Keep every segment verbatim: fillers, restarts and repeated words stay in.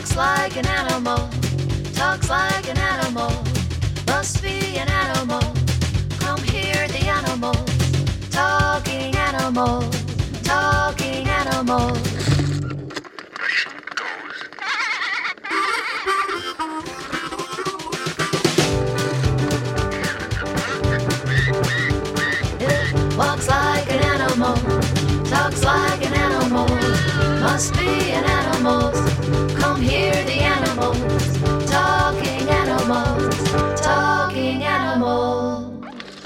Walks like an animal, talks like an animal, must be an animal. Come hear the animals, talking animals, talking animals. It walks like an animal, talks like an animal, must be an animal. Come hear the animals, talking animals, talking animals.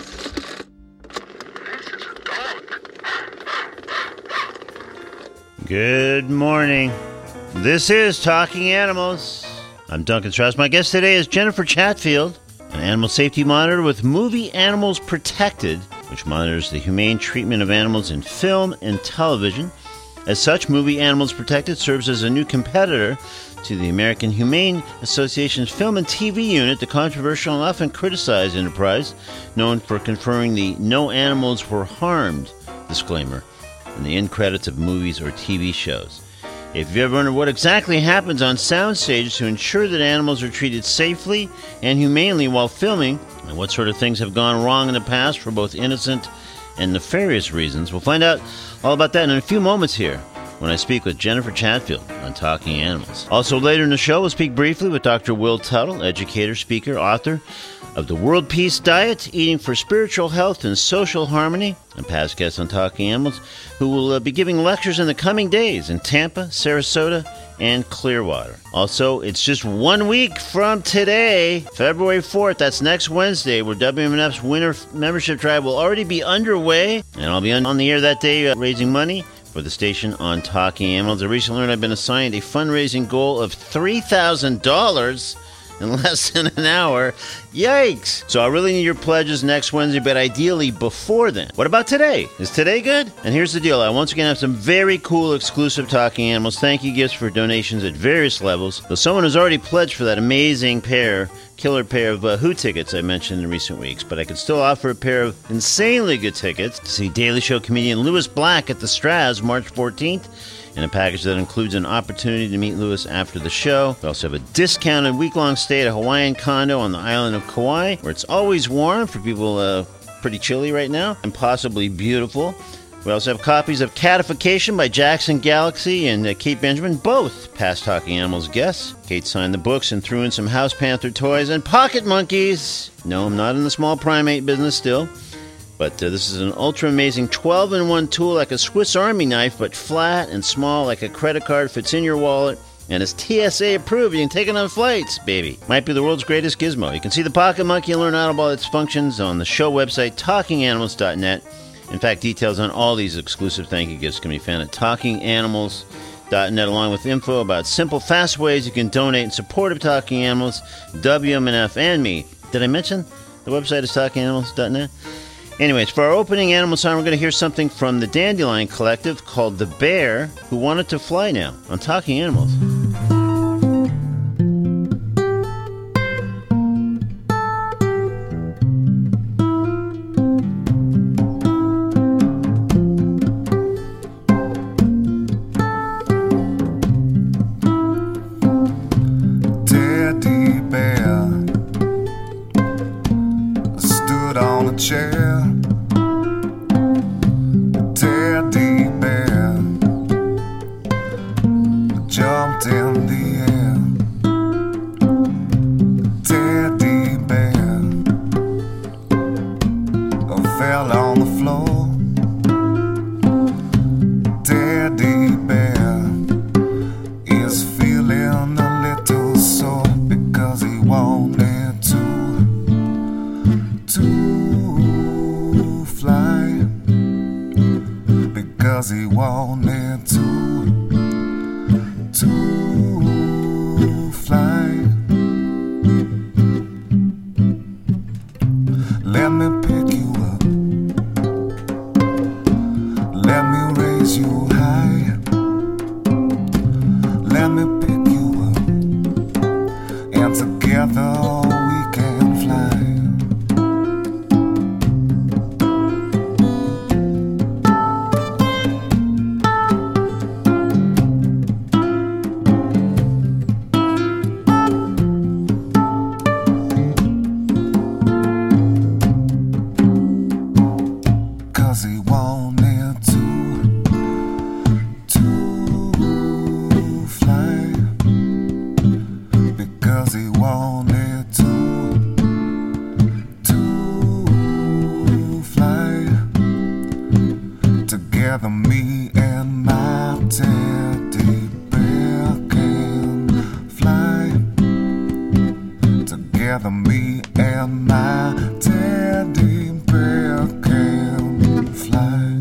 Good morning. This is Talking Animals. I'm Duncan Strauss. My guest today is Jennifer Chatfield, an animal safety monitor with Movie Animals Protected, which monitors the humane treatment of animals in film and television. As such, Movie Animals Protected serves as a new competitor to the American Humane Association's Film and T V Unit, the controversial and often criticized enterprise known for conferring the "No Animals Were Harmed" disclaimer in the end credits of movies or T V shows. If you ever wonder what exactly happens on sound stages to ensure that animals are treated safely and humanely while filming, and what sort of things have gone wrong in the past for both innocent and nefarious reasons, we'll find out all about that in a few moments here when I speak with Jennifer Chatfield on Talking Animals. Also later in the show, we'll speak briefly with Doctor Will Tuttle, educator, speaker, author of The World Peace Diet, Eating for Spiritual Health and Social Harmony, and past guest on Talking Animals, who will uh, be giving lectures in the coming days in Tampa, Sarasota, and Clearwater. Also, it's just one week from today, February fourth, that's next Wednesday, where W M N F's winter membership drive will already be underway, and I'll be on, on the air that day uh, raising money for the station on Talking Animals. I recently learned I've been assigned a fundraising goal of three thousand dollars in less than an hour. Yikes! So I really need your pledges next Wednesday, but ideally before then. What about today? Is today good? And here's the deal. I once again have some very cool exclusive Talking Animals thank you gifts for donations at various levels. So someone has already pledged for that amazing pair, killer pair of uh, Who tickets I mentioned in recent weeks, but I could still offer a pair of insanely good tickets to see Daily Show comedian Louis Black at the Straz March fourteenth, and a package that includes an opportunity to meet Louis after the show. We also have a discounted week-long stay at a Hawaiian condo on the island of Kauai, where it's always warm for people uh, pretty chilly right now, and possibly beautiful. We also have copies of Catification by Jackson Galaxy and uh, Kate Benjamin, both past Talking Animals guests. Kate signed the books and threw in some House Panther toys and pocket monkeys. No, I'm not in the small primate business still. But uh, this is an ultra-amazing twelve in one tool like a Swiss Army knife, but flat and small like a credit card, fits in your wallet, and is T S A approved. You can take it on flights, baby. Might be the world's greatest gizmo. You can see the Pocket Monkey and learn all about its functions on the show website, talking animals dot net. In fact, details on all these exclusive thank you gifts can be found at talking animals dot net, along with info about simple, fast ways you can donate in support of Talking Animals, W M N F, and me. Did I mention the website is talking animals dot net? Anyways, for our opening animal song, we're going to hear something from the Dandelion Collective called The Bear Who Wanted to Fly Now on Talking Animals. Teddy bear stood on a chair. Teddy bear jumped in the air. Teddy bear fell on the floor. Teddy bear is feeling a little sore because he wanted to to fly, because he wanted to to fly. Let me pick you up, let me raise you high, let me pick you up, and together we can fly. Together me and my teddy bear can fly. Together me and my teddy bear can fly.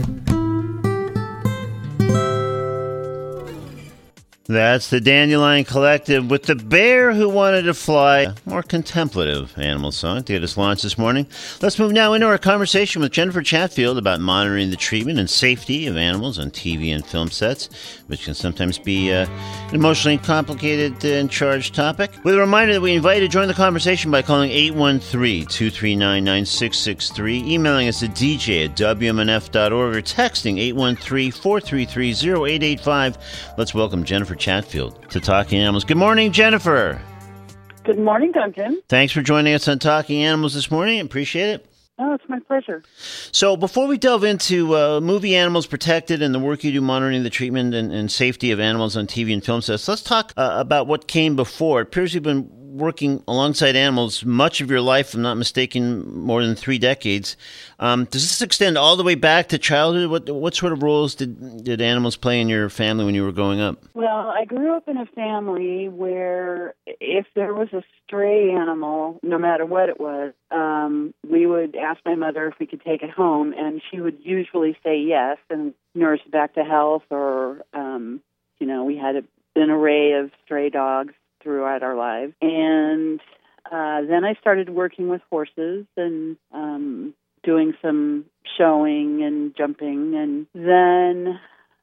That's the Dandelion Collective with The Bear Who Wanted to Fly, a more contemplative animal song to get us launched this morning. Let's move now into our conversation with Jennifer Chatfield about monitoring the treatment and safety of animals on T V and film sets, which can sometimes be uh, an emotionally complicated and charged topic. With a reminder that we invite you to join the conversation by calling eight one three, two three nine, nine six six three, emailing us at d j at w m n f dot org, or texting eight one three, four three three, zero eight eight five. Let's welcome Jennifer Chatfield to Talking Animals. Good morning, Jennifer. Good morning, Duncan. Thanks for joining us on Talking Animals this morning. Appreciate it. Oh, it's my pleasure. So before we delve into uh, movie Animals Protected and the work you do monitoring the treatment and, and safety of animals on T V and film sets, let's talk uh, about what came before. It appears you've been working alongside animals much of your life, if I'm not mistaken, more than three decades. Um, does this extend all the way back to childhood? What what sort of roles did, did animals play in your family when you were growing up? Well, I grew up in a family where if there was a stray animal, no matter what it was, um, we would ask my mother if we could take it home, and she would usually say yes and nurse it back to health, or, um, you know, we had a, an array of stray dogs throughout our lives. And uh, then I started working with horses and um, doing some showing and jumping. And then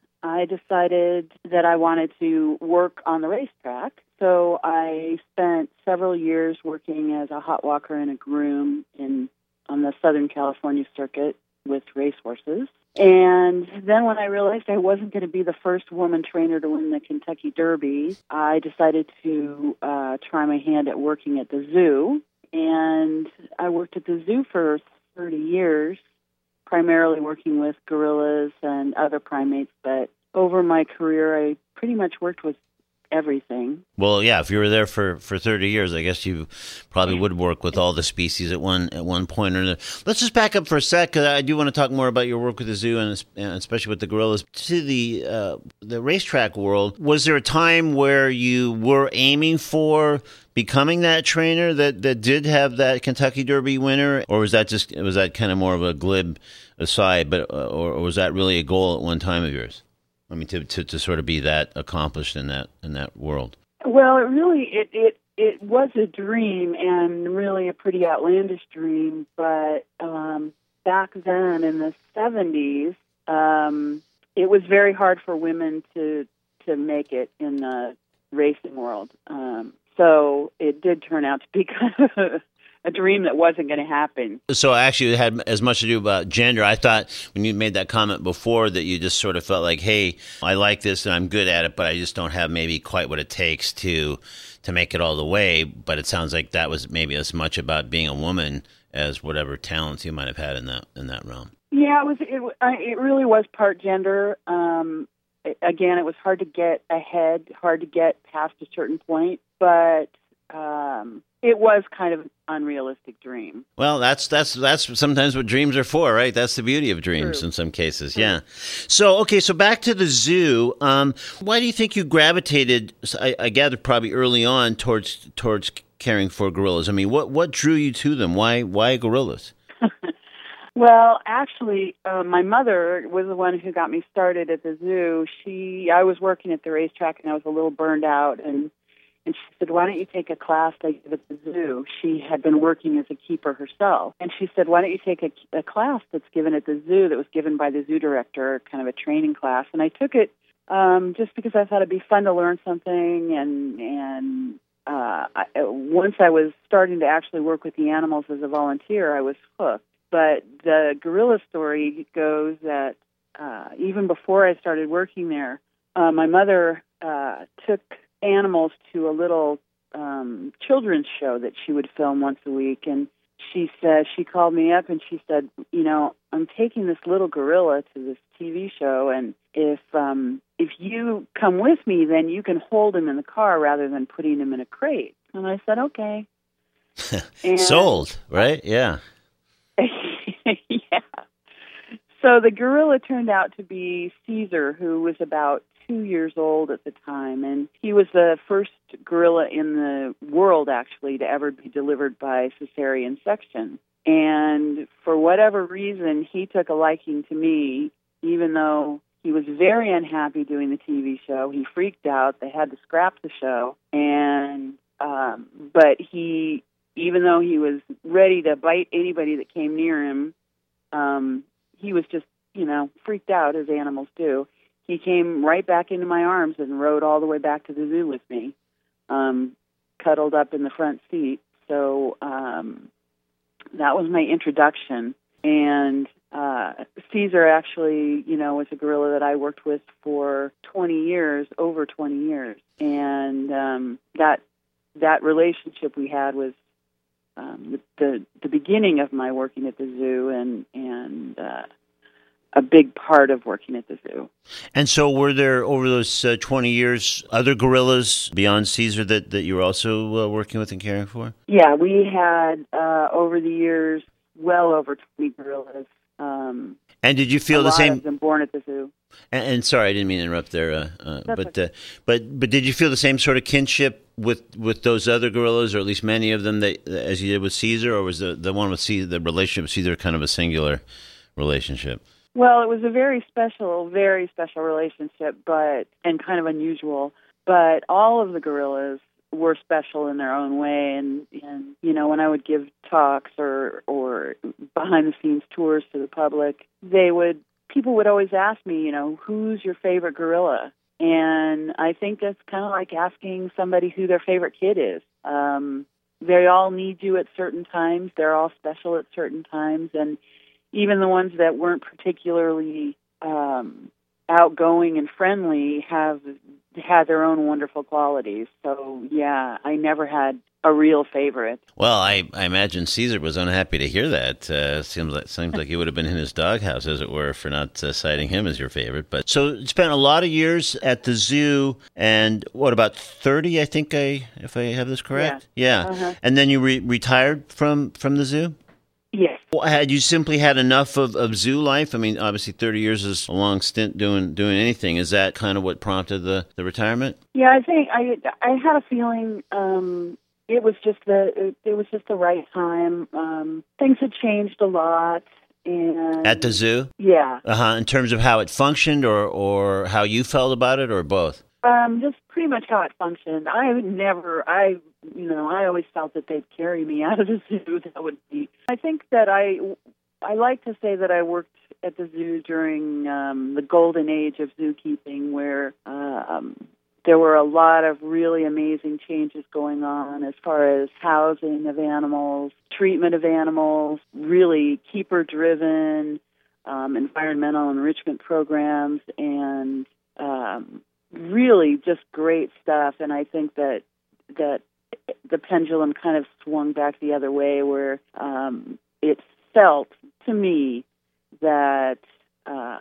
I decided that I wanted to work on the racetrack. So I spent several years working as a hot walker and a groom in on the Southern California circuit with racehorses. And then when I realized I wasn't going to be the first woman trainer to win the Kentucky Derby, I decided to uh, try my hand at working at the zoo. And I worked at the zoo for thirty years, primarily working with gorillas and other primates. But over my career, I pretty much worked with everything. Well, yeah, if you were there for, for thirty years, I guess you probably would work with all the species at one at one point or another. Let's just back up for a sec, because I do want to talk more about your work with the zoo and especially with the gorillas. To the uh, the racetrack world, was there a time where you were aiming for becoming that trainer that, that did have that Kentucky Derby winner, or was that just was that kind of more of a glib aside, but uh, or, or was that really a goal at one time of yours? I mean, to, to, to sort of be that accomplished in that in that world. Well, it really it, it it was a dream, and really a pretty outlandish dream. But um, back then in the seventies, um, it was very hard for women to to make it in the racing world. Um, so it did turn out to be kind of a, a dream that wasn't going to happen. So actually it had as much to do about gender. I thought when you made that comment before that you just sort of felt like, hey, I like this and I'm good at it, but I just don't have maybe quite what it takes to to make it all the way. But it sounds like that was maybe as much about being a woman as whatever talents you might have had in that in that realm. Yeah, it was. It, it really was part gender. Um, again, it was hard to get ahead, hard to get past a certain point, but um, it was kind of an unrealistic dream. Well, that's that's that's sometimes what dreams are for, right? That's the beauty of dreams. True. In some cases, True. Yeah. So, okay, so back to the zoo. Um, why do you think you gravitated? I, I gather probably early on towards towards caring for gorillas. I mean, what what drew you to them? Why why gorillas? Well, actually, uh, my mother was the one who got me started at the zoo. She, I was working at the racetrack, and I was a little burned out, and and she said, "Why don't you take a class they give at the zoo?" She had been working as a keeper herself, and she said, "Why don't you take a, a class that's given at the zoo that was given by the zoo director, kind of a training class?" And I took it um, just because I thought it'd be fun to learn something, and and uh, I, once I was starting to actually work with the animals as a volunteer, I was hooked. But the gorilla story goes that uh, even before I started working there, uh, my mother uh, took animals to a little um, children's show that she would film once a week. And she said, she called me up and she said, you know, I'm taking this little gorilla to this T V show, and if um, if you come with me, then you can hold him in the car rather than putting him in a crate. And I said, okay. And sold, right? Yeah. Yeah. So the gorilla turned out to be Caesar, who was about two years old at the time, and he was the first gorilla in the world, actually, to ever be delivered by cesarean section. And for whatever reason, he took a liking to me, even though he was very unhappy doing the T V show. He freaked out. They had to scrap the show. And um, but he, even though he was ready to bite anybody that came near him, um, he was just, you know, freaked out, as animals do. He came right back into my arms and rode all the way back to the zoo with me, um, cuddled up in the front seat. So um, that was my introduction. And uh, Caesar actually, you know, was a gorilla that I worked with for twenty years, over twenty years. And um, that that relationship we had was um, the the beginning of my working at the zoo, and and uh, a big part of working at the zoo. And so were there, over those uh, twenty years, other gorillas beyond Caesar that, that you were also uh, working with and caring for? Yeah, we had, uh, over the years, well over twenty gorillas. Um, and did you feel a the lot same? of them born at the zoo. And, and sorry, I didn't mean to interrupt there. Uh, uh, but okay. uh, but but did you feel the same sort of kinship with, with those other gorillas, or at least many of them, that as you did with Caesar, or was the the one with Caesar, the relationship with Caesar, kind of a singular relationship? Well, it was a very special, very special relationship, but and kind of unusual. But all of the gorillas were special in their own way, and, and you know, when I would give talks or or behind the scenes tours to the public, they would people would always ask me, you know, who's your favorite gorilla? And I think that's kind of like asking somebody who their favorite kid is. Um, they all need you at certain times. They're all special at certain times, and even the ones that weren't particularly um, outgoing and friendly have had their own wonderful qualities. So, yeah, I never had a real favorite. Well, I, I imagine Caesar was unhappy to hear that. Uh, seems like seems like he would have been in his doghouse, as it were, for not uh, citing him as your favorite. But so you spent a lot of years at the zoo, and what, about thirty? I think I, if I have this correct. Yeah, yeah. Uh-huh. And then you re- retired from from the zoo. Yes. Well, had you simply had enough of, of zoo life? I mean, obviously thirty years is a long stint doing doing anything. Is that kind of what prompted the, the retirement? Yeah, I think I I had a feeling um, it was just the it, it was just the right time. Um, things had changed a lot, and at the zoo. Yeah. Uh huh. In terms of how it functioned, or or how you felt about it, or both. Um, just pretty much how it functioned. I would never, I, you know, I always felt that they'd carry me out of the zoo. That would be. I think that I, I like to say that I worked at the zoo during um, the golden age of zookeeping, where um, there were a lot of really amazing changes going on as far as housing of animals, treatment of animals, really keeper-driven um, environmental enrichment programs, and um, really just great stuff. And I think that that the pendulum kind of swung back the other way, where um, it felt to me that uh,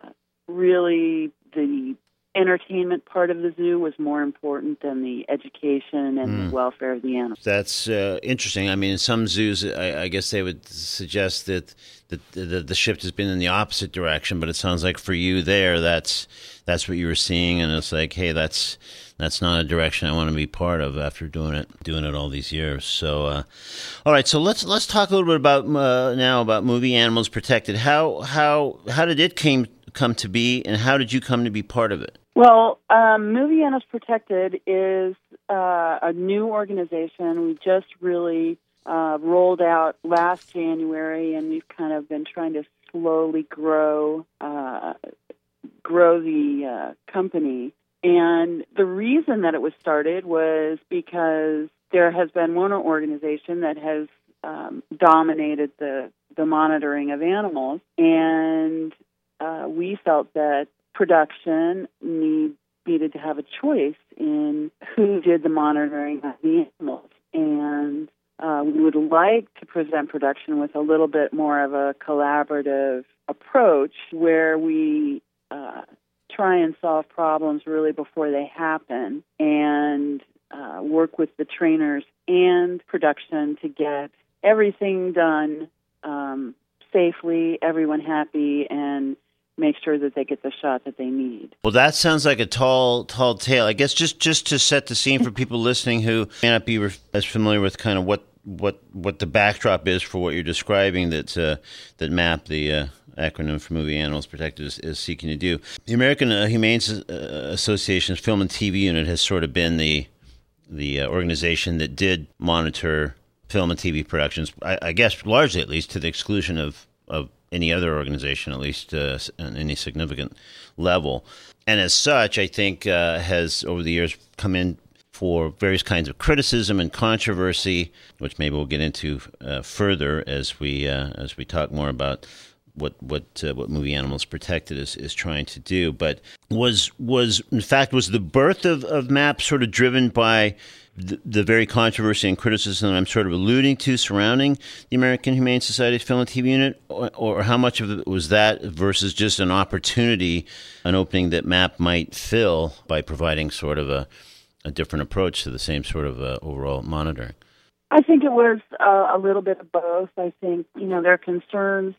really the entertainment part of the zoo was more important than the education and Mm. the welfare of the animals. That's uh, interesting. I mean, in some zoos, I, I guess they would suggest that, that the, the shift has been in the opposite direction. But it sounds like for you there, that's that's what you were seeing, and it's like, hey, that's that's not a direction I want to be part of after doing it doing it all these years. So, uh, all right. So let's let's talk a little bit about uh, now about Movie Animals Protected. How how how did it came come to be, and how did you come to be part of it? Well, um, Movie Animals Protected is uh, a new organization. We just really uh, rolled out last January, and we've kind of been trying to slowly grow uh, grow the uh, company. And the reason that it was started was because there has been one organization that has um, dominated the the monitoring of animals, and uh, we felt that production need, needed to have a choice in who did the monitoring of the animals. And uh, we would like to present production with a little bit more of a collaborative approach, where we uh, try and solve problems really before they happen, and uh, work with the trainers and production to get everything done um, safely, everyone happy, and make sure that they get the shot that they need. Well, that sounds like a tall, tall tale. I guess just, just to set the scene for people listening who may not be re- as familiar with kind of what, what, what the backdrop is for what you're describing that uh, that MAP, the uh, acronym for Movie Animals Protected, is, is seeking to do. The American uh, Humane uh, Association's Film and T V Unit has sort of been the the uh, organization that did monitor film and T V productions, I, I guess largely at least to the exclusion of, of any other organization, at least uh, on any significant level. And as such, I think uh, has over the years come in for various kinds of criticism and controversy, which maybe we'll get into uh, further as we uh, as we talk more about what what uh, what Movie Animals Protected is, is trying to do. But was was in fact was the birth of, of MAP sort of driven by the, the very controversy and criticism that I'm sort of alluding to surrounding the American Humane Society's Film and T V Unit, or, or how much of it was that versus just an opportunity, an opening that MAP might fill by providing sort of a, a different approach to the same sort of uh, overall monitoring? I think it was uh, a little bit of both. I think, you know, there are concerns.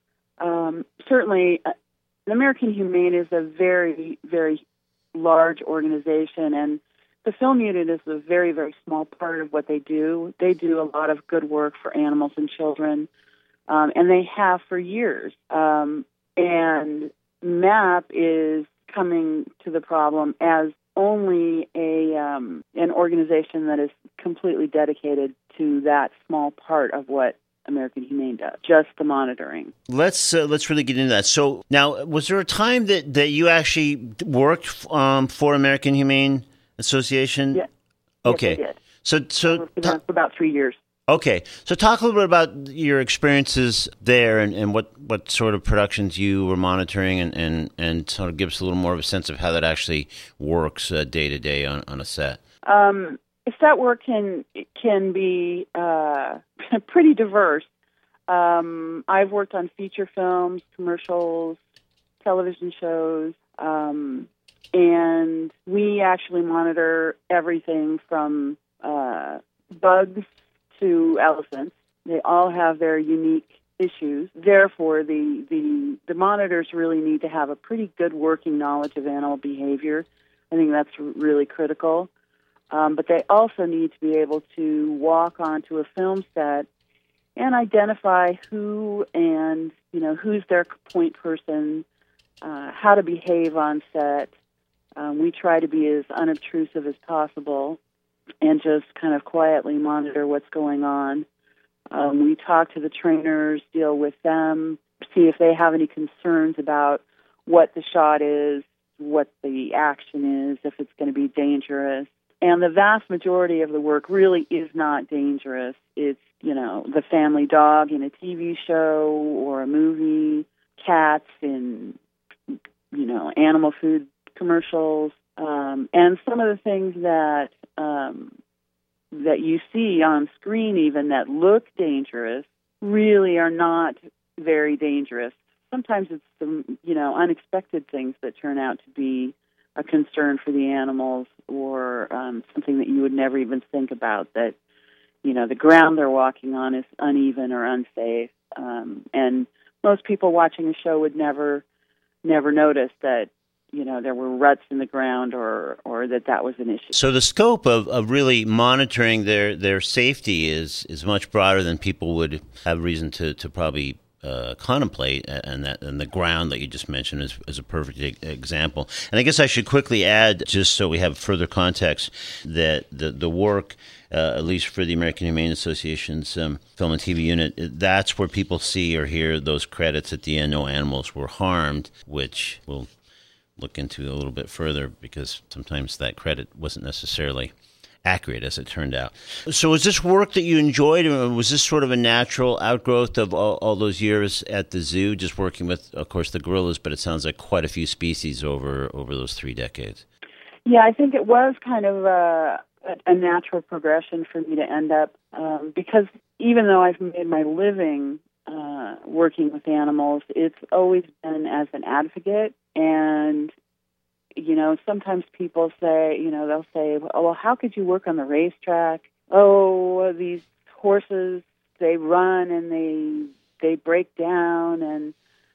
Um, certainly, uh, the American Humane is a very, very large organization, and the film unit is a very, very small part of what they do. They do a lot of good work for animals and children, um, and they have for years. Um, and MAP is coming to the problem as only a um, an organization that is completely dedicated to that small part of what American Humane does, just the monitoring. Let's uh, let's really get into that. So now, was there a time that, that you actually worked um, for American Humane Association? Yeah. Okay. Yes, I did. So so I worked for ta- them for about three years. okay. So talk a little bit about your experiences there and, and what, what sort of productions you were monitoring, and, and, and sort of give us a little more of a sense of how that actually works uh, day to day on on a set. Um, set work can can be uh, pretty diverse. Um, I've worked on feature films, commercials, television shows, um, and we actually monitor everything from uh, bugs to elephants. They all have their unique issues. Therefore, the, the, the monitors really need to have a pretty good working knowledge of animal behavior. I think that's really critical. Um, but they also need to be able to walk onto a film set and identify who and, you know, who's their point person, uh, how to behave on set. Um, we try to be as unobtrusive as possible and just kind of quietly monitor what's going on. Um, we talk to the trainers, deal with them, see if they have any concerns about what the shot is, what the action is, if it's going to be dangerous. And the vast majority of the work really is not dangerous. It's, you know, the family dog in a T V show or a movie, cats in, you know, animal food commercials, um, and some of the things that um, that you see on screen even that look dangerous really are not very dangerous. Sometimes it's some, you know, unexpected things that turn out to be a concern for the animals, or um, something that you would never even think about, that, you know, the ground they're walking on is uneven or unsafe. Um, and most people watching the show would never, never notice that, you know, there were ruts in the ground, or, or that that was an issue. So the scope of, of really monitoring their, their safety is, is much broader than people would have reason to, to probably Uh, contemplate, and that and the ground that you just mentioned is, is a perfect e- example. And I guess I should quickly add, just so we have further context, that the the work, uh, at least for the American Humane Association's um, Film and T V Unit, that's where people see or hear those credits at the end, no animals were harmed, which we'll look into a little bit further, because sometimes that credit wasn't necessarily accurate, as it turned out. So was this work that you enjoyed, or was this sort of a natural outgrowth of all, all those years at the zoo, just working with, of course, the gorillas, but it sounds like quite a few species over, over those three decades? Yeah, I think it was kind of a, a natural progression for me to end up, um, because even though I've made my living uh, working with animals, it's always been as an advocate. And you know, sometimes people say, you know, they'll say, oh, well, how could you work on the racetrack? Oh, these horses, they run and they they break down. And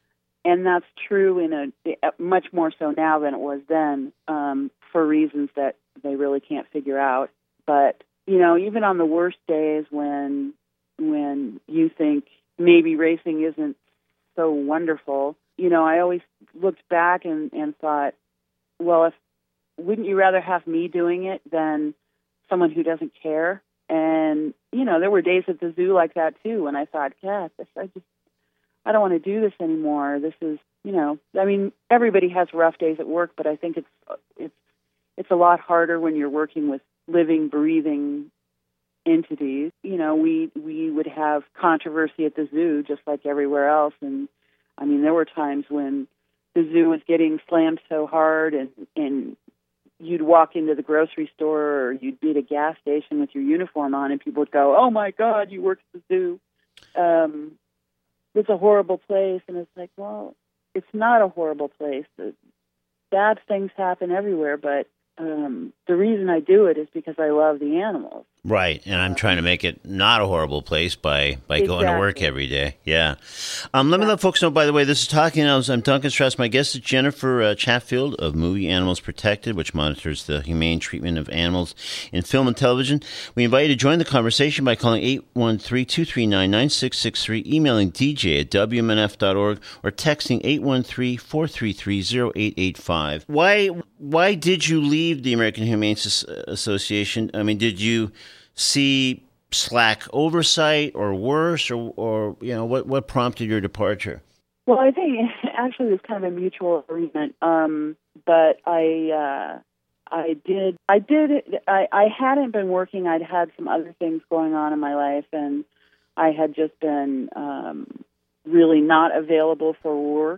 and that's true in a much more so now than it was then, um, for reasons that they really can't figure out. But you know, even on the worst days when when you think maybe racing isn't so wonderful, you know, I always looked back and, and thought, well, if wouldn't you rather have me doing it than someone who doesn't care? And, you know, there were days at the zoo like that, too, when I thought, yeah, this, I just, I don't want to do this anymore. This is, you know, I mean, everybody has rough days at work, but I think it's, it's, it's a lot harder when you're working with living, breathing entities. You know, we, we would have controversy at the zoo just like everywhere else. And, I mean, there were times when the zoo was getting slammed so hard and, and you'd walk into the grocery store or you'd be at a gas station with your uniform on and people would go, oh, my God, you work at the zoo. Um, it's a horrible place. And it's like, well, it's not a horrible place. Bad things happen everywhere, but um, the reason I do it is because I love the animals. Right, and I'm trying to make it not a horrible place by, by Exactly. going to work every day. Yeah. Um, let me let folks know, by the way, this is Talking Animals. I'm Duncan Strauss. My guest is Jennifer uh, Chatfield of Movie Animals Protected, which monitors the humane treatment of animals in film and television. We invite you to join the conversation by calling eight one three, two three nine, nine six six three, emailing d j at w m n f dot org, or texting eight one three, four three three, zero eight eight five. Why, why did you leave the American Humane Association? I mean, did you see slack oversight or worse, or, or you know, what, what prompted your departure? Well, I think actually it was kind of a mutual agreement. Um, but I, uh, I did, I did, I, I hadn't been working. I'd had some other things going on in my life, and I had just been um, really not available for work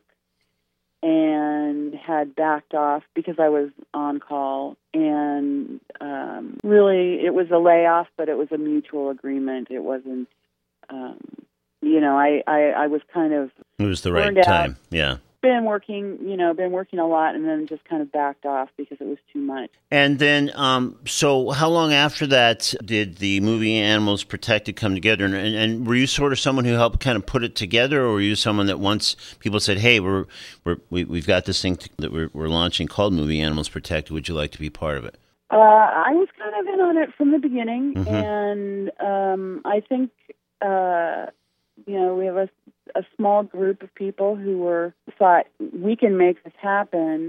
and had backed off because I was on call. And um, really, it was a layoff, but it was a mutual agreement. It wasn't, um, you know, I, I, I was kind of It was the right burned out. time, yeah. Been working, you know, been working a lot, and then just kind of backed off because it was too much. And then, um, so how long after that did the Movie Animals Protected come together? And, and, and were you sort of someone who helped kind of put it together, or were you someone that once people said, hey, we're, we're, we, we've got this thing to, that we're, we're launching called Movie Animals Protected, would you like to be part of it? Uh, I was kind of in on it from the beginning, Mm-hmm. and um, I think, uh, you know, we have a, a small group of people who were thought we can make this happen,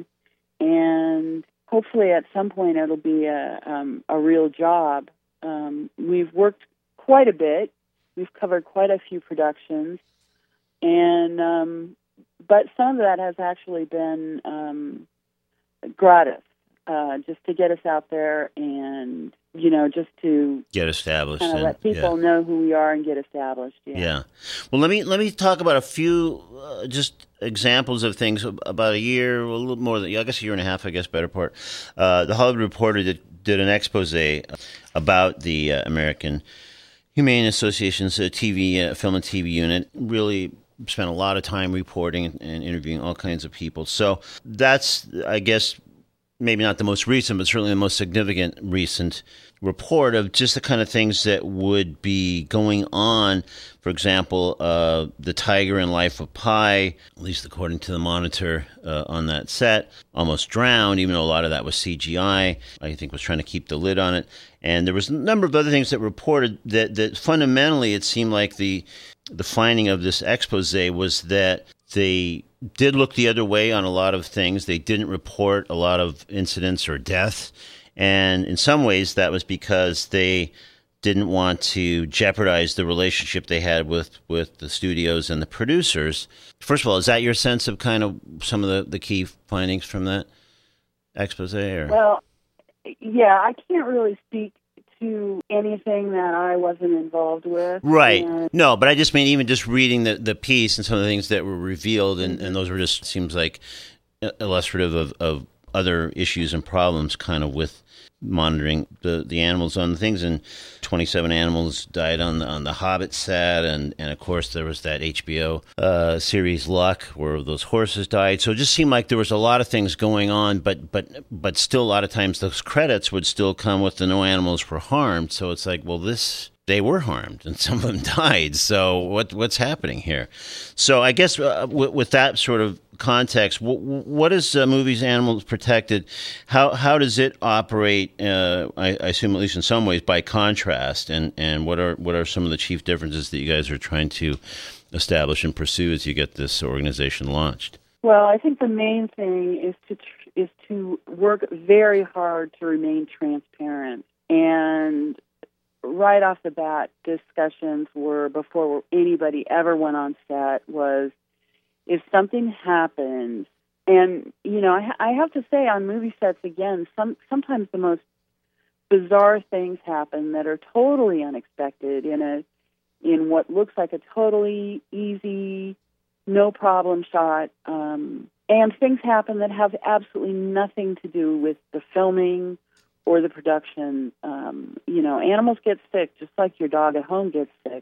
and hopefully at some point it'll be a um, a real job. Um, we've worked quite a bit. We've covered quite a few productions, and um, but some of that has actually been um, gratis. Uh, just to get us out there and, you know, just to Get established. kind of and- let people yeah. know who we are and get established. Yeah. Yeah. Well, let me let me talk about a few uh, just examples of things. About a year, a little more than I guess a year and a half. I guess better part. Uh, the Hollywood Reporter did, did an expose about the uh, American Humane Association's uh, T V uh, film and T V unit. Really spent a lot of time reporting and interviewing all kinds of people. So that's, I guess, maybe not the most recent, but certainly the most significant recent report of just the kind of things that would be going on. For example, uh, the tiger in Life of Pi, at least according to the monitor uh, on that set, almost drowned, even though a lot of that was C G I. I think was trying to keep the lid on it. And there was a number of other things that reported that, that fundamentally it seemed like the the finding of this expose was that they did look the other way on a lot of things. They didn't report a lot of incidents or deaths. And in some ways, that was because they didn't want to jeopardize the relationship they had with, with the studios and the producers. First of all, is that your sense of kind of some of the, the key findings from that expose? Or? Well, yeah, I can't really speak to anything that I wasn't involved with. Right. And No, but I just mean even just reading the, the piece and some of the things that were revealed, and, and those were just, seems like, illustrative of, of other issues and problems kind of with monitoring the, the animals on the things. And twenty-seven animals died on the on the Hobbit set, and, and of course there was that H B O uh, series Luck where those horses died. So it just seemed like there was a lot of things going on, but but but still a lot of times those credits would still come with the no animals were harmed. So it's like, well, this they were harmed and some of them died. So what what's happening here? So I guess uh, w- with that sort of context, w- what is uh, Movies Animals Protected? How how does it operate? Uh, I, I assume at least in some ways by contrast, and, and what are what are some of the chief differences that you guys are trying to establish and pursue as you get this organization launched? Well, I think the main thing is to tr- is to work very hard to remain transparent. And right off the bat, discussions were, before anybody ever went on set, was if something happens, and, you know, I, ha- I have to say on movie sets, again, some sometimes the most bizarre things happen that are totally unexpected in a in what looks like a totally easy, no problem shot. Um, and things happen that have absolutely nothing to do with the filming or the production. Um, you know, animals get sick just like your dog at home gets sick,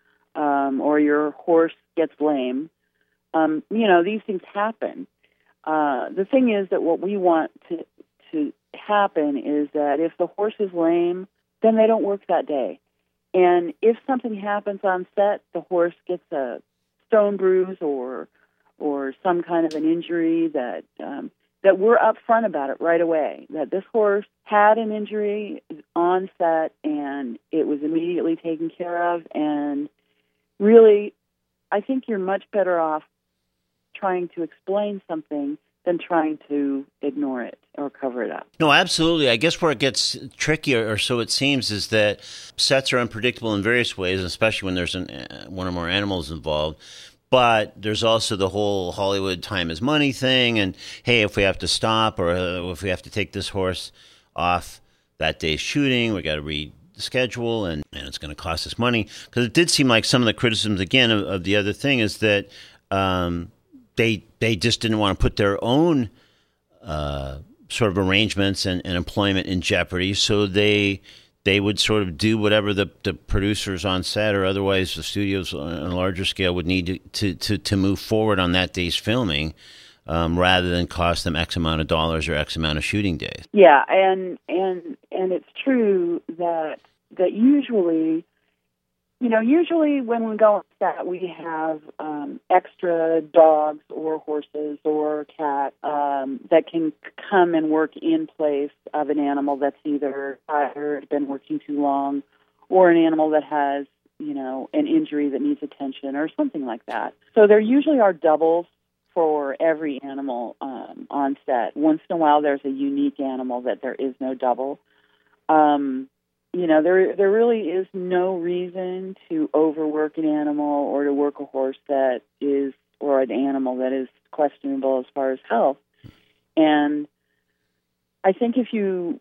um, or your horse gets lame. Um, you know, these things happen. Uh, the thing is that what we want to to happen is that if the horse is lame, then they don't work that day. And if something happens on set, the horse gets a stone bruise or or some kind of an injury, that um, that we're upfront about it right away, that this horse had an injury on set and it was immediately taken care of. And really, I think you're much better off trying to explain something than trying to ignore it or cover it up. No, absolutely. I guess where it gets trickier, or so it seems, is that sets are unpredictable in various ways, especially when there's an, uh, one or more animals involved. But there's also the whole Hollywood time is money thing, and hey, if we have to stop or uh, if we have to take this horse off that day's shooting, we got to reschedule, and, and it's going to cost us money. Because it did seem like some of the criticisms, again, of, of the other thing is that um, they they just didn't want to put their own uh, sort of arrangements and, and employment in jeopardy, so they they would sort of do whatever the, the producers on set or otherwise the studios on a larger scale would need to, to, to, to move forward on that day's filming, um, rather than cost them X amount of dollars or X amount of shooting days. Yeah, and and and it's true that that usually, you know, usually when we go on set, we have um, extra dogs or horses or cat um, that can come and work in place of an animal that's either tired, been working too long, or an animal that has, you know, an injury that needs attention or something like that. So there usually are doubles for every animal um, on set. Once in a while, there's a unique animal that there is no double. Um, You know, there there really is no reason to overwork an animal or to work a horse that is, or an animal that is questionable as far as health. And I think if you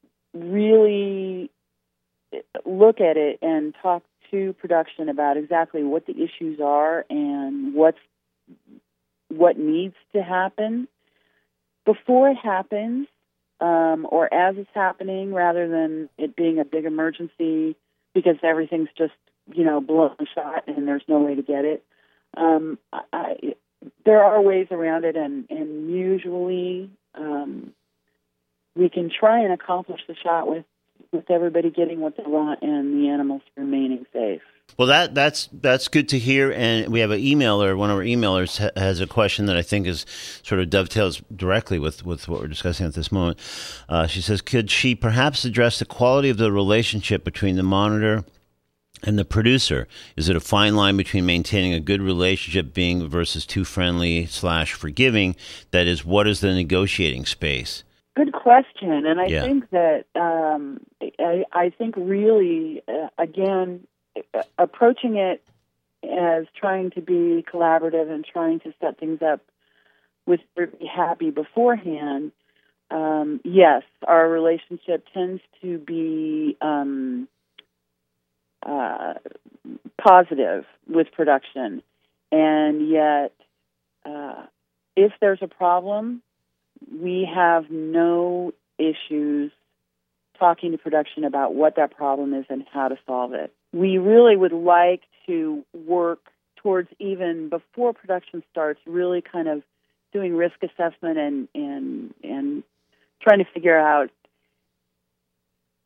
really look at it and talk to production about exactly what the issues are and what's what needs to happen before it happens, Um, or as it's happening, rather than it being a big emergency because everything's just, you know, blown shot and there's no way to get it. Um, I, I, there are ways around it, and, and usually um, we can try and accomplish the shot with, with everybody getting what they want and the animals remaining safe. Well, that that's that's good to hear, and we have an emailer. One of our emailers ha- has a question that I think is sort of dovetails directly with, with what we're discussing at this moment. Uh, she says, could she perhaps address the quality of the relationship between the monitor and the producer? Is it a fine line between maintaining a good relationship being versus too friendly slash forgiving? That is, what is the negotiating space? Good question, and I Yeah. think that um, I, I think really, uh, again, approaching it as trying to be collaborative and trying to set things up with everybody happy beforehand, um, yes, our relationship tends to be um, uh, positive with production. And yet, uh, if there's a problem, we have no issues talking to production about what that problem is and how to solve it. We really would like to work towards, even before production starts, really kind of doing risk assessment and and, and trying to figure out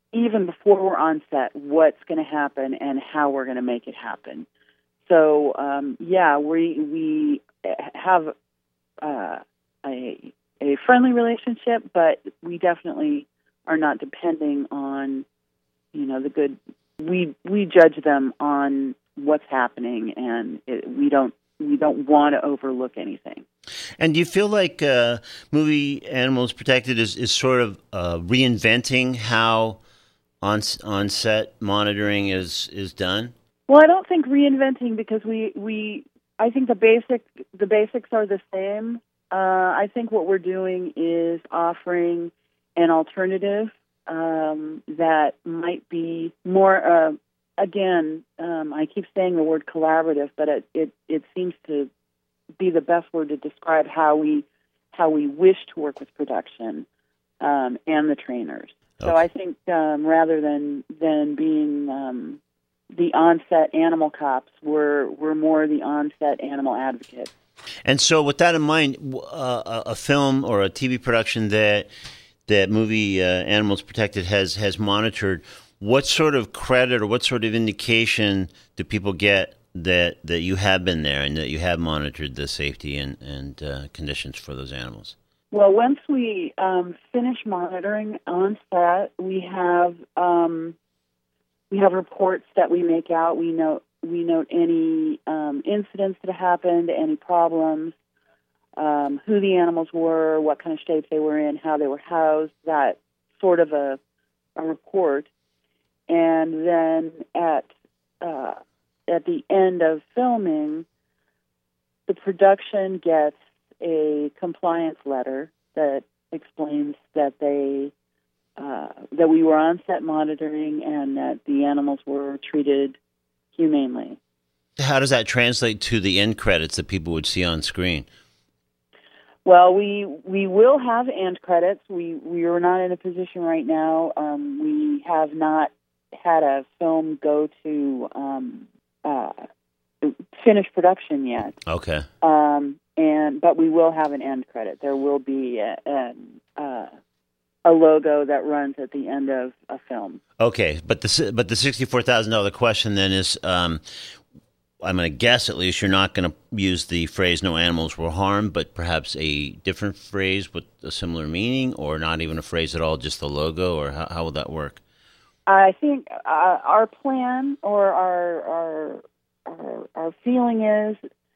even before we're on set, what's going to happen and how we're going to make it happen. So, um, yeah, we we have uh, a a friendly relationship, but we definitely are not depending on, you know, the good. We we judge them on what's happening, and it, we don't we don't want to overlook anything. And do you feel like uh, movie Animals Protected is, is sort of uh, reinventing how on on set monitoring is, is done? Well, I don't think reinventing, because we, we I think the basic the basics are the same. Uh, I think what we're doing is offering an alternative um, that might be more. Uh, again, um, I keep saying the word collaborative, but it, it it seems to be the best word to describe how we how we wish to work with production um, and the trainers. Okay. So I think um, rather than than being um, the on-set animal cops, we're we're more the on-set animal advocates. And so, with that in mind, uh, a film or a T V production that that movie uh, Animals Protected has has monitored, what sort of credit or what sort of indication do people get that that you have been there and that you have monitored the safety and and uh, conditions for those animals? Well, once we um, finish monitoring on set, we have um, we have reports that we make out. We note we note any um, incidents that happened, any problems, um, who the animals were, what kind of shape they were in, how they were housed. That sort of a a report, and then at uh, at the end of filming, the production gets a compliance letter that explains that they uh, that we were on set monitoring and that the animals were treated humanely. How does that translate to the end credits that people would see on screen? Well, we we will have end credits. We we are not in a position right now. Um, we have not had a film go to um, uh, finished production yet. Okay. Um, and but we will have an end credit. There will be a, a, uh, a logo that runs at the end of a film. Okay, but the but the sixty-four thousand dollar question then is, um, I'm going to guess at least you're not going to use the phrase "no animals were harmed," but perhaps a different phrase with a similar meaning, or not even a phrase at all, just the logo, or how, how would that work? I think uh, our plan or our our our, our feeling is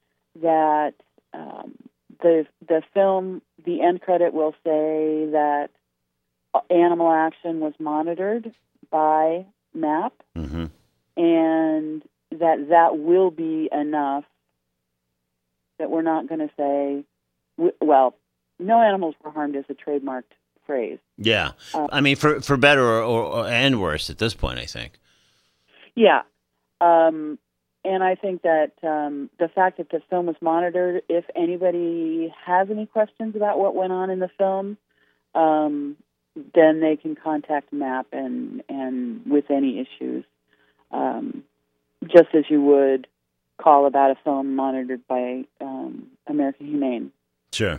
that um, the the film, the end credit will say that Animal Action was monitored by MAP, mm-hmm. and that that will be enough. That we're not going to say, well, no animals were harmed is a trademarked phrase. Yeah, uh, I mean, for for better or, or and worse at this point, I think. Yeah. Um, And I think that um, the fact that the film was monitored, if anybody has any questions about what went on in the film, um, then they can contact MAP and, and with any issues, um, just as you would call about a film monitored by um, American Humane. Sure.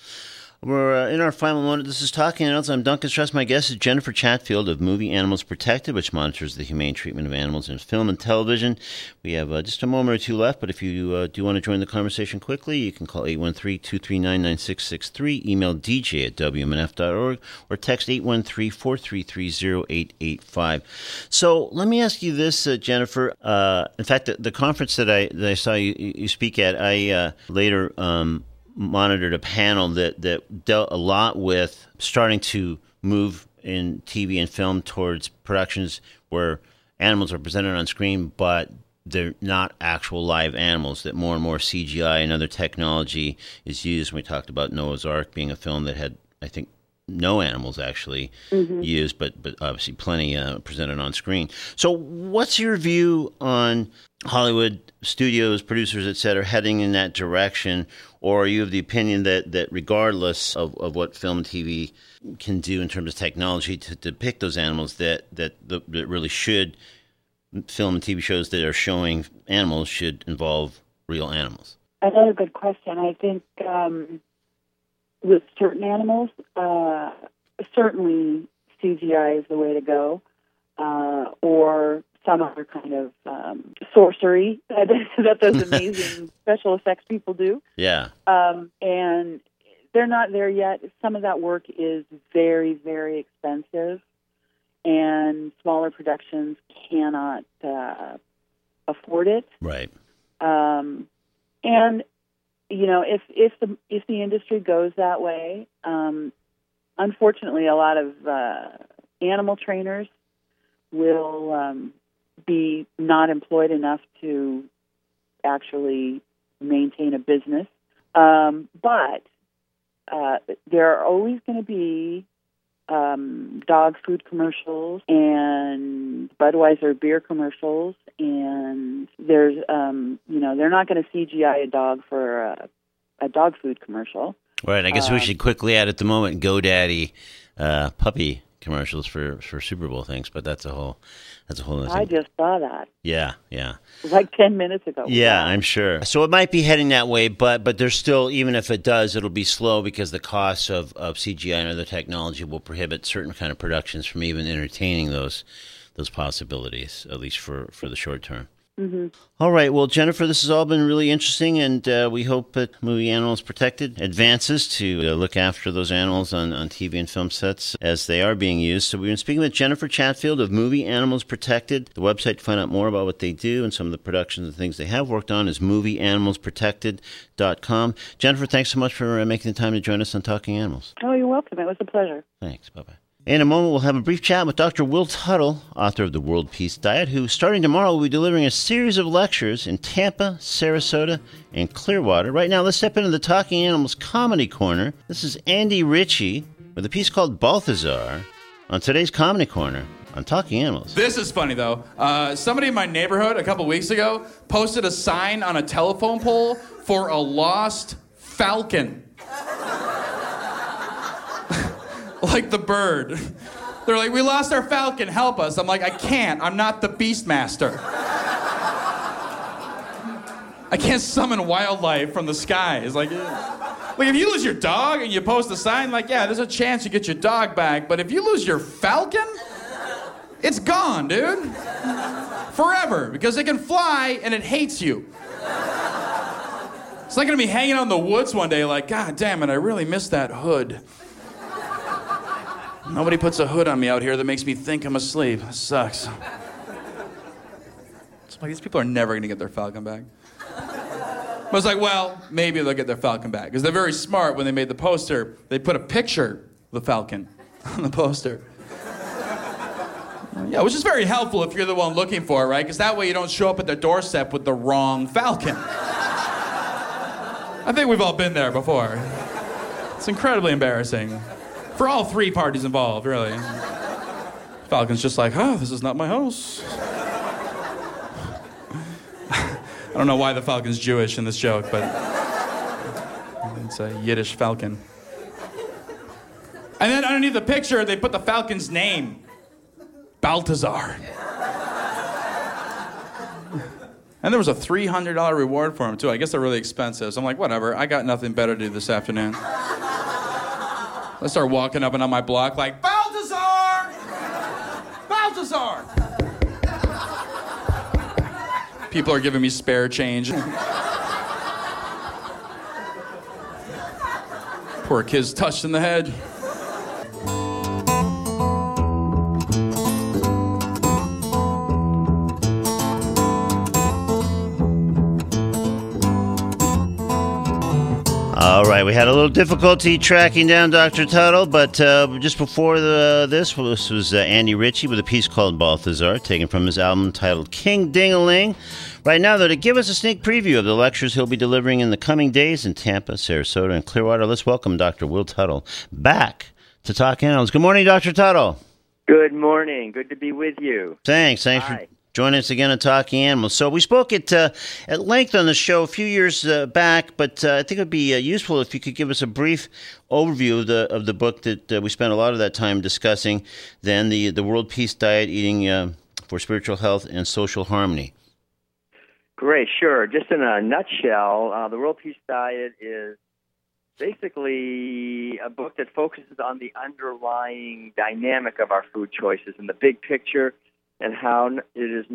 We're uh, in our final moment. This is Talking Animals. I'm Duncan Strauss. My guest is Jennifer Chatfield of Movie Animals Protected, which monitors the humane treatment of animals in film and television. We have uh, just a moment or two left, but if you uh, do want to join the conversation quickly, you can call eight one three, two three nine, nine six six three, email d j at w m n f dot org, or text eight one three, four three three, zero eight eight five. So let me ask you this, uh, Jennifer. Uh, in fact, the, the conference that I that I saw you, you speak at, I uh, later... Um, monitored a panel that, that dealt a lot with starting to move in T V and film towards productions where animals are presented on screen, but they're not actual live animals, that more and more C G I and other technology is used. We talked about Noah's Ark being a film that had, I think, no animals actually mm-hmm. used, but but obviously plenty uh, presented on screen. So what's your view on Hollywood studios, producers, et cetera, heading in that direction? Or are you of the opinion that, that regardless of, of what film and T V can do in terms of technology to depict those animals, that, that, the, that really should, film and T V shows that are showing animals should involve real animals? Another good question. I think um, with certain animals, uh, certainly C G I is the way to go. uh, or some other kind of um, sorcery that, that those amazing special effects people do. Yeah. Um, and they're not there yet. Some of that work is very, very expensive, and smaller productions cannot uh, afford it. Right. Um, and you know, if if the if the industry goes that way, um, unfortunately, a lot of uh, animal trainers will um, be not employed enough to actually maintain a business. Um, but uh, there are always going to be um, dog food commercials and Budweiser beer commercials, and there's, um, you know, they're not going to C G I a dog for a, a dog food commercial. Right. I guess Um, we should quickly add at the moment GoDaddy uh, puppy commercials for, for Super Bowl things, but that's a whole that's a whole other thing. I just saw that Yeah, yeah. like ten minutes ago. Yeah, I'm sure. So it might be heading that way, but but there's still, even if it does, it'll be slow because the costs of, of C G I and other technology will prohibit certain kind of productions from even entertaining those those possibilities, at least for, for the short term. Mm-hmm. All right. Well, Jennifer, this has all been really interesting, and uh, we hope that Movie Animals Protected advances to uh, look after those animals on, on T V and film sets as they are being used. So we've been speaking with Jennifer Chatfield of Movie Animals Protected. The website to find out more about what they do and some of the productions and things they have worked on is movie animals protected dot com. Jennifer, thanks so much for uh, making the time to join us on Talking Animals. Oh, you're welcome. It was a pleasure. Thanks. Bye-bye. In a moment, we'll have a brief chat with Doctor Will Tuttle, author of The World Peace Diet, who, starting tomorrow, will be delivering a series of lectures in Tampa, Sarasota, and Clearwater. Right now, let's step into the Talking Animals Comedy Corner. This is Andy Ritchie with a piece called Balthazar on today's Comedy Corner on Talking Animals. This is funny, though. Uh, somebody in my neighborhood a couple weeks ago posted a sign on a telephone pole for a lost falcon. Like the bird. They're like, we lost our falcon, help us. I'm like, I can't, I'm not the Beastmaster. I can't summon wildlife from the sky. It's like, eh. Like if you lose your dog and you post a sign, like, yeah, there's a chance you get your dog back, but if you lose your falcon, it's gone, dude. Forever, because it can fly and it hates you. It's not gonna be hanging out in the woods one day like, God damn it, I really miss that hood. Nobody puts a hood on me out here that makes me think I'm asleep. It sucks. It's like, these people are never going to get their falcon back. I was like, well, maybe they'll get their falcon back. Because they're very smart. When they made the poster, they put a picture of the falcon on the poster. Yeah, which is very helpful if you're the one looking for it, right? Because that way you don't show up at their doorstep with the wrong falcon. I think we've all been there before. It's incredibly embarrassing. For all three parties involved, really. Falcon's just like, oh, this is not my house. I don't know why the falcon's Jewish in this joke, but it's a Yiddish falcon. And then underneath the picture, they put the falcon's name, Balthazar. And there was a three hundred dollars reward for him, too. I guess they're really expensive. So I'm like, whatever, I got nothing better to do this afternoon. I start walking up and on my block like, Balthazar! Balthazar! People are giving me spare change. Poor kid's touched in the head. All right, we had a little difficulty tracking down Doctor Tuttle, but uh, just before the, this, well, this was uh, Andy Ritchie with a piece called Balthazar, taken from his album titled King Ding-a-Ling. Right now, though, to give us a sneak preview of the lectures he'll be delivering in the coming days in Tampa, Sarasota, and Clearwater, let's welcome Doctor Will Tuttle back to Talk Animals. Good morning, Doctor Tuttle. Good morning. Good to be with you. Thanks. Thanks Hi. for joining us again on Talking Animals. So we spoke at uh, at length on the show a few years uh, back, but uh, I think it would be uh, useful if you could give us a brief overview of the of the book that uh, we spent a lot of that time discussing. Then the the World Peace Diet: Eating uh, for Spiritual Health and Social Harmony. Great, sure. Just in a nutshell, uh, the World Peace Diet is basically a book that focuses on the underlying dynamic of our food choices and the big picture, and how it is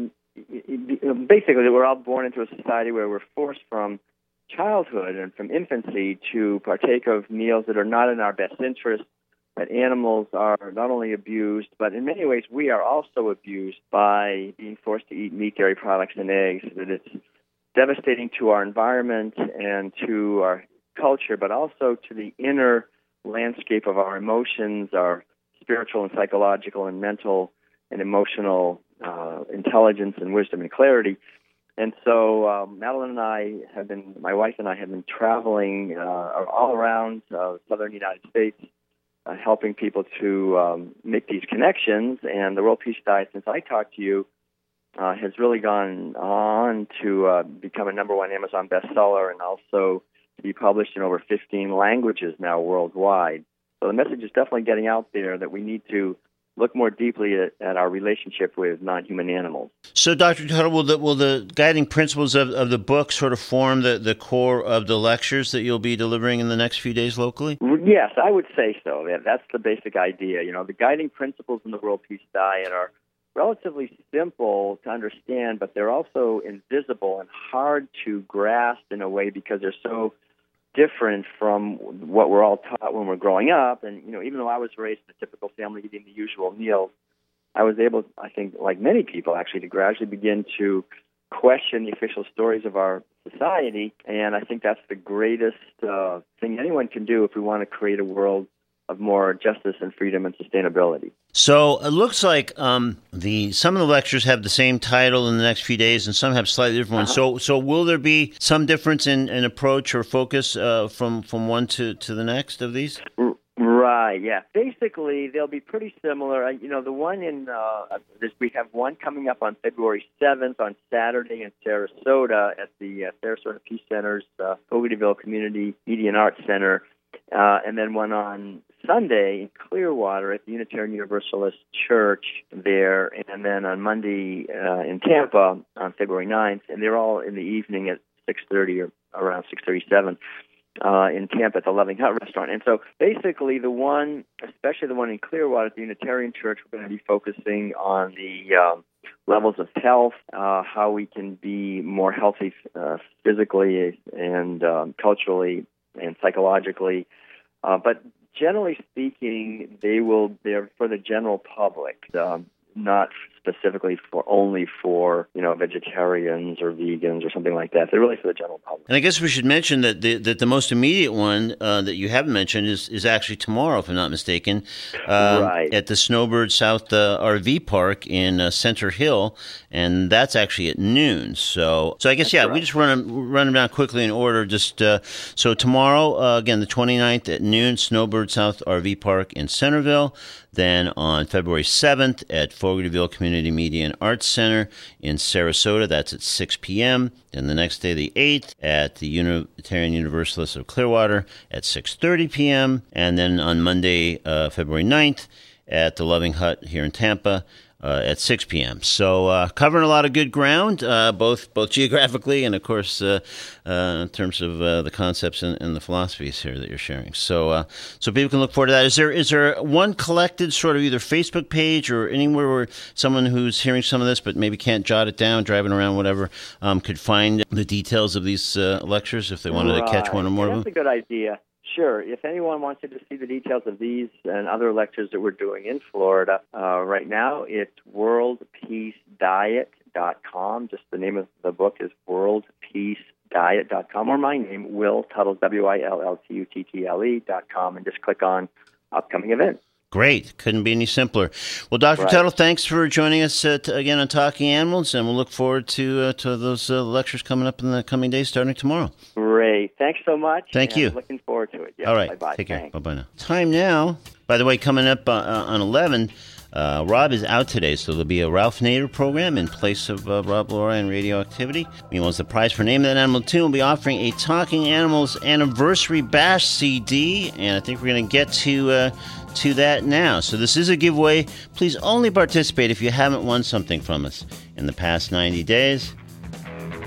basically that we're all born into a society where we're forced from childhood and from infancy to partake of meals that are not in our best interest, that animals are not only abused, but in many ways we are also abused by being forced to eat meat, dairy products, and eggs, that it's devastating to our environment and to our culture, but also to the inner landscape of our emotions, our spiritual and psychological and mental and emotional uh, intelligence and wisdom and clarity. And so um, Madeline and I have been, my wife and I have been traveling uh, all around uh, southern United States, uh, helping people to um, make these connections. And the World Peace Diet, since I talked to you, uh, has really gone on to uh, become a number one Amazon bestseller and also to be published in over fifteen languages now worldwide. So the message is definitely getting out there that we need to look more deeply at, at our relationship with non-human animals. So, Doctor Tuttle, will the, will the guiding principles of, of the book sort of form the, the core of the lectures that you'll be delivering in the next few days locally? Yes, I would say so. Yeah, that's the basic idea. You know, the guiding principles in the World Peace Diet are relatively simple to understand, but they're also invisible and hard to grasp in a way because they're so different from what we're all taught when we're growing up. And, you know, even though I was raised in a typical family eating the usual meals, I was able, I think, like many people, actually, to gradually begin to question the official stories of our society. And I think that's the greatest uh, thing anyone can do if we want to create a world of more justice and freedom and sustainability. So it looks like um, the some of the lectures have the same title in the next few days, and some have slightly different ones. Uh-huh. So, so will there be some difference in, in approach or focus uh, from from one to, to the next of these? Right. Yeah. Basically, they'll be pretty similar. You know, the one in uh, this, we have one coming up on February seventh on Saturday in Sarasota at the uh, Sarasota Peace Center's uh, Fogartyville Community Media and Arts Center, uh, and then one on Sunday in Clearwater at the Unitarian Universalist Church there, and then on Monday uh, in Tampa on February ninth, and they're all in the evening at six thirty or around six thirty-seven uh, in Tampa at the Loving Hut Restaurant. And so basically the one, especially the one in Clearwater at the Unitarian Church, we're going to be focusing on the um, levels of health, uh, how we can be more healthy uh, physically and um, culturally and psychologically, uh, but generally speaking, they will, they're for the general public, um, not specifically for only for, you know, vegetarians or vegans or something like that. They're really for the general public. And I guess we should mention that the, that the most immediate one uh, that you haven't mentioned is, is actually tomorrow, if I'm not mistaken, uh, right. at the Snowbird South uh, R V Park in uh, Center Hill, and that's actually at noon. So, so I guess, that's yeah, right. we just run them, run them down quickly in order. Just uh, so tomorrow, uh, again, the twenty-ninth at noon, Snowbird South R V Park in Centerville. Then on February seventh at Fogartyville Community Media and Arts Center in Sarasota, that's at six p.m. And the next day, the eighth, at the Unitarian Universalist of Clearwater at six thirty p.m. And then on Monday, uh, February ninth, at the Loving Hut here in Tampa, Uh, at six p.m. So uh, covering a lot of good ground, uh, both both geographically and, of course, uh, uh, in terms of uh, the concepts and, and the philosophies here that you're sharing. So uh, so people can look forward to that. Is there is there one collected sort of either Facebook page or anywhere where someone who's hearing some of this but maybe can't jot it down, driving around, whatever, um, could find the details of these uh, lectures if they wanted right. to catch one or more yeah, of them? That's a good idea. Sure. If anyone wanted to see the details of these and other lectures that we're doing in Florida, uh, right now it's world peace diet dot com. Just the name of the book is world peace diet dot com, or my name, Will Tuttle, W I L L T U T T L E dot com, and just click on upcoming events. Great. Couldn't be any simpler. Well, Doctor Right. Tuttle, thanks for joining us uh, t- again on Talking Animals, and we'll look forward to uh, to those uh, lectures coming up in the coming days starting tomorrow. Great. Thanks so much. Thank and you. Looking forward to it. Yeah, All right. Bye-bye. Take care. Thanks. Bye-bye now. Time now. By the way, coming up uh, uh, on eleven, uh, Rob is out today, so there'll be a Ralph Nader program in place of uh, Rob Laura and Radioactivity. Meanwhile, as the prize for Name That Animal Tune, we'll be offering a Talking Animals Anniversary Bash C D, and I think we're going to get to... Uh, to that now. So this is a giveaway. Please only participate if you haven't won something from us in the past ninety days.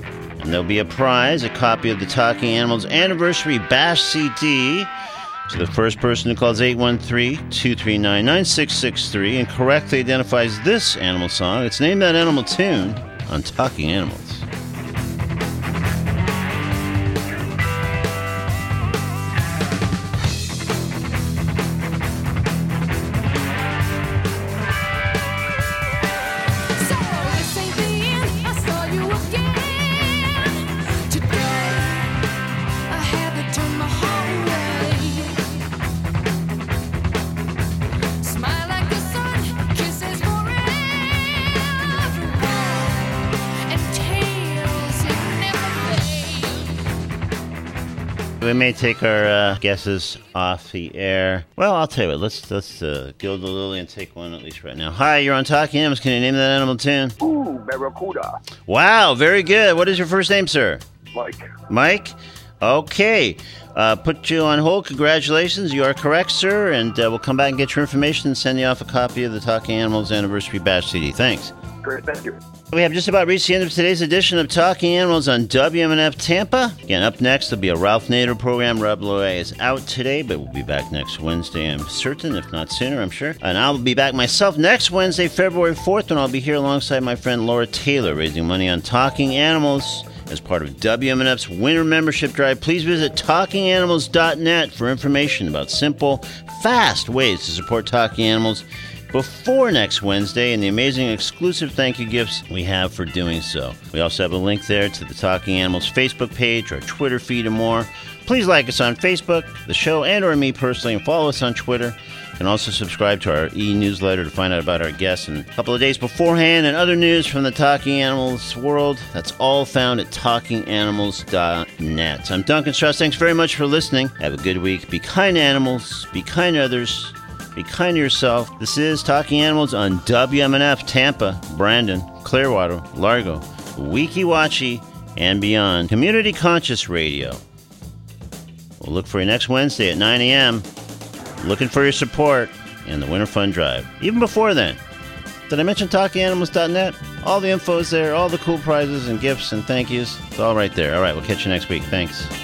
And there'll be a prize, a copy of the Talking Animals Anniversary Bash C D. So the first person who calls eight one three, two three nine, nine six six three and correctly identifies this animal song, it's Name That Animal Tune on Talking Animals. We may take our uh, guesses off the air. Well, I'll tell you what. Let's let's uh, gild the lily and take one at least right now. Hi, you're on Talking Animals. Can you name that animal tune? Ooh, Barracuda. Wow, very good. What is your first name, sir? Mike. Mike? Okay. Uh, put you on hold. Congratulations. You are correct, sir. And uh, we'll come back and get your information and send you off a copy of the Talking Animals Anniversary Bash C D. Thanks. Great, thank you. We have just about reached the end of today's edition of Talking Animals on W M N F Tampa. Again, up next, there'll be a Ralph Nader program. Rob Loy is out today, but we'll be back next Wednesday, I'm certain, if not sooner, I'm sure. And I'll be back myself next Wednesday, February fourth, when I'll be here alongside my friend Laura Taylor, raising money on Talking Animals as part of W M N F's winter membership drive. Please visit talking animals dot net for information about simple, fast ways to support Talking Animals before next Wednesday and the amazing exclusive thank you gifts we have for doing so. We also have a link there to the Talking Animals Facebook page, our Twitter feed, and more. Please like us on Facebook, the show, and or me personally, and follow us on Twitter. You can also subscribe to our e-newsletter to find out about our guests and a couple of days beforehand and other news from the Talking Animals world. That's all found at talking animals dot net. I'm Duncan Strauss. Thanks very much for listening. Have a good week. Be kind to animals. Be kind to others. Be kind to yourself. This is Talking Animals on W M N F Tampa, Brandon, Clearwater, Largo, Weeki Wachee, and beyond. Community Conscious Radio. We'll look for you next Wednesday at nine a.m. Looking for your support in the Winter Fund Drive. Even before then. Did I mention talking animals dot net? All the info is there, all the cool prizes and gifts and thank yous. It's all right there. All right, we'll catch you next week. Thanks.